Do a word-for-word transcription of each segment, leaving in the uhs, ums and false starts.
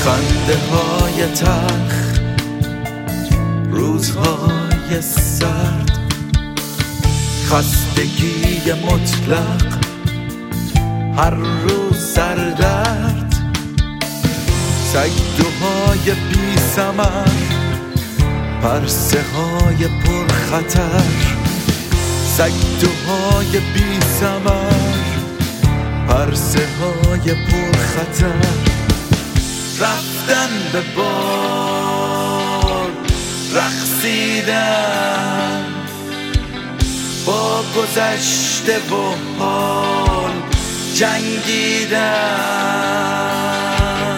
خنده های تلخ، روزهای سرد، خستگی مطلق، هر روز سردرد، سگدوهای بی ثمر، پرسه های پر خطر، سگدوهای بی ثمر، پرسه های پر خطر، رفتن به بار، رقصیدن با گذشته و حال، جنگیدن،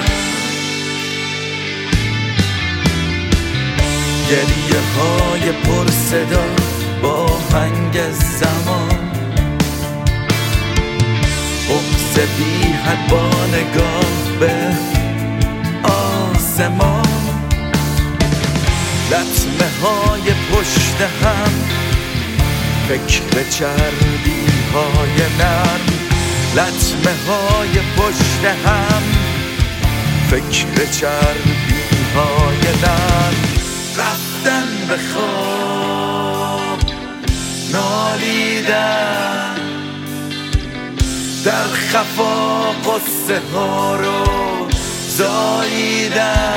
گریه های پر صدا با هنگ زمان، بغض بی حد با نگاه به آسمان، لطمه های پشت هم، فکر چربی های نرم، لطمه های پشت هم، فکر چربی های نرم، رفتن به خواب، نالیدن در خفا، قصه ها رو زاییدن،